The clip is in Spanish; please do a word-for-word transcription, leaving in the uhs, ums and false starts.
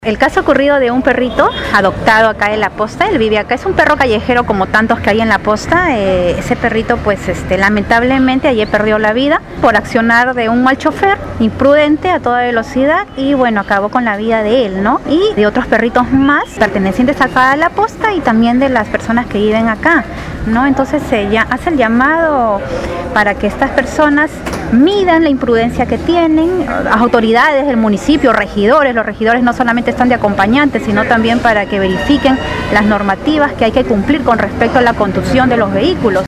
El caso ocurrido de un perrito adoptado acá en La Posta, él vive acá, es un perro callejero como tantos que hay en La Posta. Eh, ese perrito pues este, lamentablemente ayer perdió la vida por accionar de un mal chofer, imprudente a toda velocidad, y bueno, acabó con la vida de él, ¿no? Y de otros perritos más pertenecientes acá a La Posta y también de las personas que viven acá, ¿no? Entonces se ya hace el llamado para que estas personas midan la imprudencia que tienen, las autoridades del municipio, regidores, los regidores no solamente están de acompañantes, sino también para que verifiquen las normativas que hay que cumplir con respecto a la conducción de los vehículos.